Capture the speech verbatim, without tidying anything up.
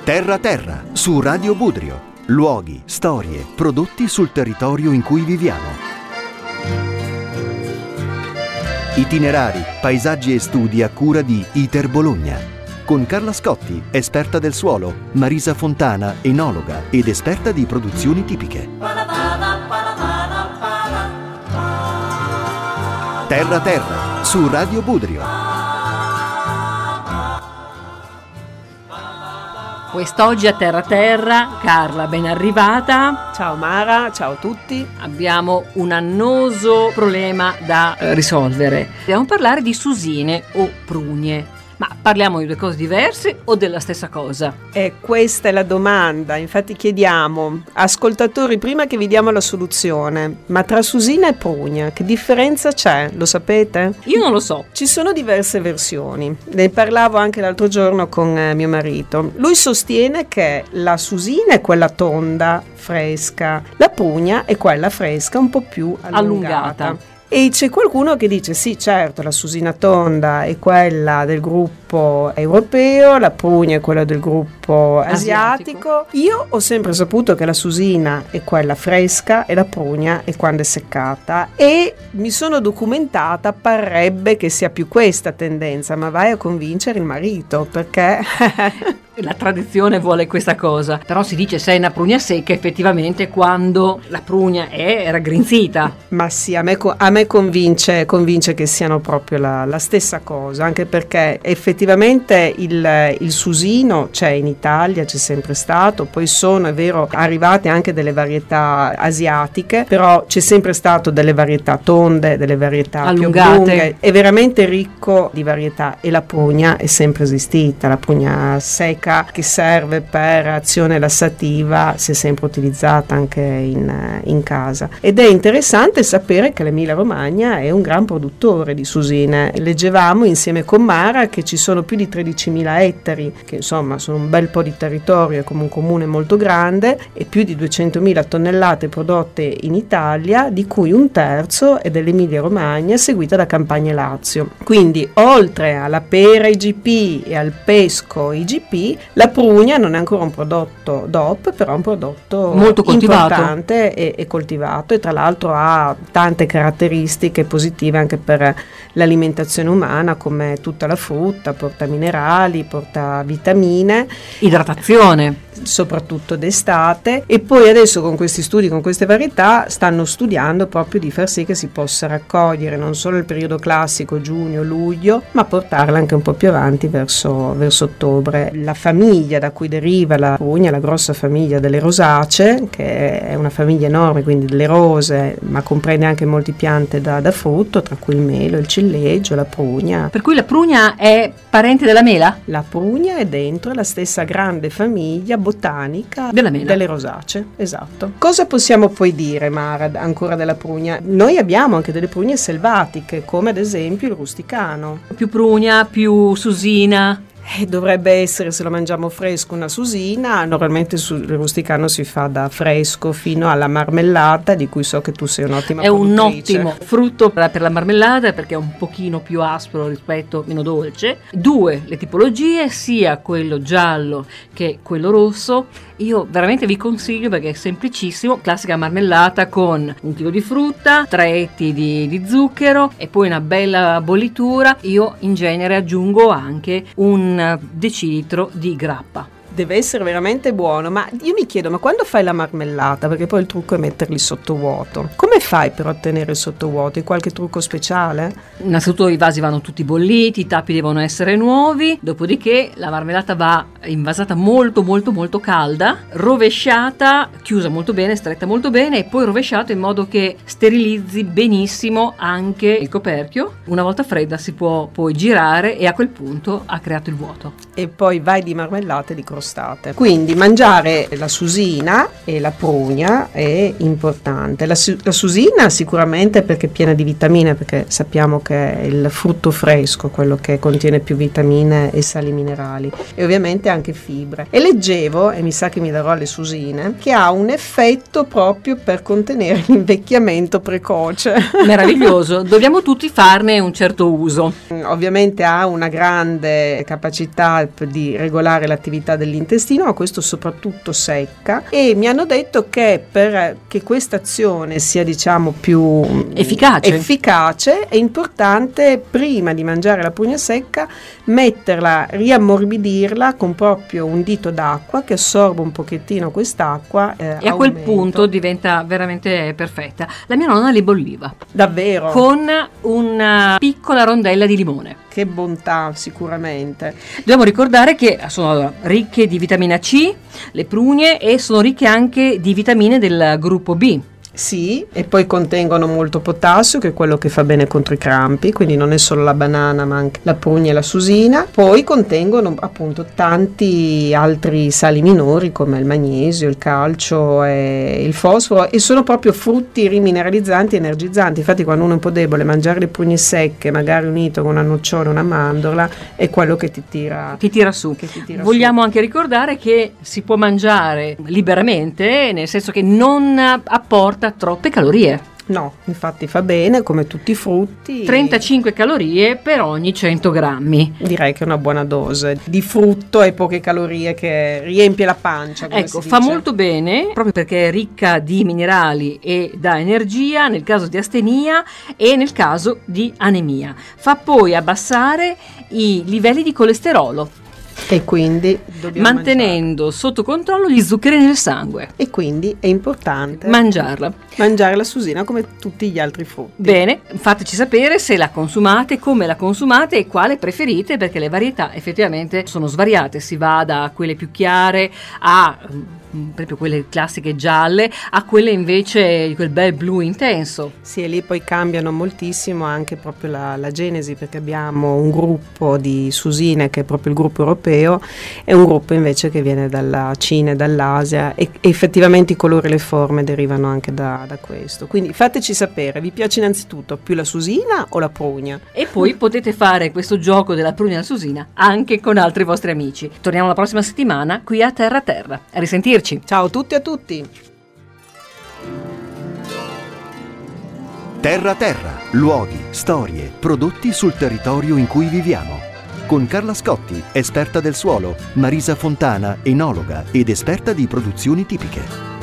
Terra Terra, su Radio Budrio. Luoghi, storie, prodotti sul territorio in cui viviamo. Itinerari, paesaggi e studi a cura di Iter Bologna. Con Carla Scotti, esperta del suolo, Marisa Fontana, enologa ed esperta di produzioni tipiche. Terra Terra, su Radio Budrio. Quest'oggi a Terra Terra, Carla, ben arrivata. Ciao Mara, ciao a tutti. Abbiamo un annoso problema da eh, risolvere. Dobbiamo parlare di susine o prugne. Ma parliamo di due cose diverse o della stessa cosa? E questa è la domanda, infatti chiediamo, ascoltatori, prima che vi diamo la soluzione, ma tra susina e prugna che differenza c'è? Lo sapete? Io non lo so. Ci sono diverse versioni, ne parlavo anche l'altro giorno con eh, mio marito. Lui sostiene che la susina è quella tonda, fresca, la prugna è quella fresca un po' più allungata. allungata. E c'è qualcuno che dice sì, certo, la susina tonda è quella del gruppo europeo, la prugna è quella del gruppo asiatico. asiatico. Io ho sempre saputo che la susina è quella fresca e la prugna è quando è seccata, e mi sono documentata, parrebbe che sia più questa tendenza, ma vai a convincere il marito, perché la tradizione vuole questa cosa. Però si dice se è una prugna secca effettivamente quando la prugna è raggrinzita. Ma sì, a me, a me convince, convince che siano proprio la, la stessa cosa, anche perché effettivamente il, il susino c'è in Italia, c'è sempre stato, poi sono, è vero, arrivate anche delle varietà asiatiche, però c'è sempre stato delle varietà tonde, delle varietà allungate, più lunghe, è veramente ricco di varietà, e la prugna è sempre esistita, la prugna secca che serve per azione lassativa si è sempre utilizzata anche in, in casa, ed è interessante sapere che l'Emilia Romagna è un gran produttore di susine. Leggevamo insieme con Mara che ci sono più di tredicimila ettari, che insomma sono un bel po' di territorio, è come un comune molto grande, e più di duecentomila tonnellate prodotte in Italia, di cui un terzo è dell'Emilia Romagna, seguita da Campania e Lazio. Quindi oltre alla pera I G P e al pesco I G P, la prugna non è ancora un prodotto D O P, però è un prodotto molto coltivato, importante e, e coltivato, e tra l'altro ha tante caratteristiche positive anche per l'alimentazione umana, come tutta la frutta, porta minerali, porta vitamine, idratazione, soprattutto d'estate. E poi adesso con questi studi, con queste varietà, stanno studiando proprio di far sì che si possa raccogliere non solo il periodo classico giugno-luglio, ma portarla anche un po' più avanti verso, verso ottobre. La famiglia da cui deriva la prugna, la grossa famiglia delle rosacee, che è una famiglia enorme, quindi delle rose, ma comprende anche molte piante da, da frutto, tra cui il melo, il ciliegio, la prugna. Per cui la prugna è parente della mela? La prugna è dentro la stessa grande famiglia botanica della mela, delle rosacee, esatto. Cosa possiamo poi dire, Mara, ancora della prugna? Noi abbiamo anche delle prugne selvatiche, come ad esempio il rusticano. Più prugna, più susina. Eh, dovrebbe essere, se lo mangiamo fresco, una susina. Normalmente sul rusticano si fa da fresco fino alla marmellata, di cui so che tu sei un'ottima è produttrice. Un ottimo frutto per la marmellata, perché è un pochino più aspro rispetto, meno dolce. Due, le tipologie, sia quello giallo che quello rosso. Io veramente vi consiglio, perché è semplicissimo, classica marmellata con un chilo di frutta, tre etti di, di zucchero e poi una bella bollitura. Io in genere aggiungo anche un decilitro di grappa. Deve essere veramente buono, ma io mi chiedo, ma quando fai la marmellata, perché poi il trucco è metterli sottovuoto, come fai per ottenere il sottovuoto? Hai qualche trucco speciale? Innanzitutto i vasi vanno tutti bolliti, i tappi devono essere nuovi, dopodiché la marmellata va invasata molto molto molto calda, rovesciata, chiusa molto bene, stretta molto bene, e poi rovesciata in modo che sterilizzi benissimo anche il coperchio. Una volta fredda si può poi girare, e a quel punto ha creato il vuoto. E poi vai di marmellate di crostaceo. Quindi mangiare la susina e la prugna è importante. La, su- la susina sicuramente perché è piena di vitamine, perché sappiamo che è il frutto fresco quello che contiene più vitamine e sali minerali, e ovviamente anche fibre. E leggevo, e mi sa che mi darò le susine, che ha un effetto proprio per contenere l'invecchiamento precoce. Meraviglioso, dobbiamo tutti farne un certo uso. Ovviamente ha una grande capacità di regolare l'attività dell'immunità dell'intestino, ma questo soprattutto secca, e mi hanno detto che per che questa azione sia diciamo più efficace, efficace è importante prima di mangiare la prugna secca metterla, riammorbidirla con proprio un dito d'acqua che assorba un pochettino quest'acqua eh, e a quel aumento. punto diventa veramente perfetta. La mia nonna le bolliva davvero con una piccola rondella di limone. Che bontà, sicuramente. Dobbiamo ricordare che sono ricche di vitamina C, le prugne, e sono ricche anche di vitamine del gruppo B. Sì, e poi contengono molto potassio, che è quello che fa bene contro i crampi, quindi non è solo la banana ma anche la prugna e la susina. Poi contengono appunto tanti altri sali minori come il magnesio, il calcio e il fosforo, e sono proprio frutti rimineralizzanti e energizzanti. Infatti quando uno è un po' debole, mangiare le prugne secche magari unito con una nocciola, una mandorla, è quello che ti tira, ti tira su. Che ti tira Vogliamo su. Anche ricordare che si può mangiare liberamente, nel senso che non apporta troppe calorie. No, infatti fa bene come tutti i frutti. trentacinque calorie per ogni cento grammi. Direi che è una buona dose di frutto e poche calorie che riempie la pancia. Come Ecco, si fa dice. molto bene proprio perché è ricca di minerali e dà energia nel caso di astenia e nel caso di anemia. Fa poi abbassare i livelli di colesterolo, e quindi dobbiamo mantenendo mangiare. sotto controllo gli zuccheri nel sangue. E quindi è importante mangiarla. Mangiare la susina come tutti gli altri frutti. Bene, fateci sapere se la consumate, come la consumate e quale preferite, perché le varietà effettivamente sono svariate. Si va da quelle più chiare a proprio quelle classiche gialle a quelle invece di quel bel blu intenso. Sì, e lì poi cambiano moltissimo anche proprio la, la genesi, perché abbiamo un gruppo di susine che è proprio il gruppo europeo e un gruppo invece che viene dalla Cina e dall'Asia, e, e effettivamente i colori e le forme derivano anche da, da questo. Quindi fateci sapere, vi piace innanzitutto più la susina o la prugna? E poi potete fare questo gioco della prugna e la susina anche con altri vostri amici. Torniamo la prossima settimana qui a Terra Terra. A risentirci. Ciao a tutti e a tutti. Terra Terra, luoghi, storie, prodotti sul territorio in cui viviamo. Con Carla Scotti, esperta del suolo, Marisa Fontana, enologa ed esperta di produzioni tipiche.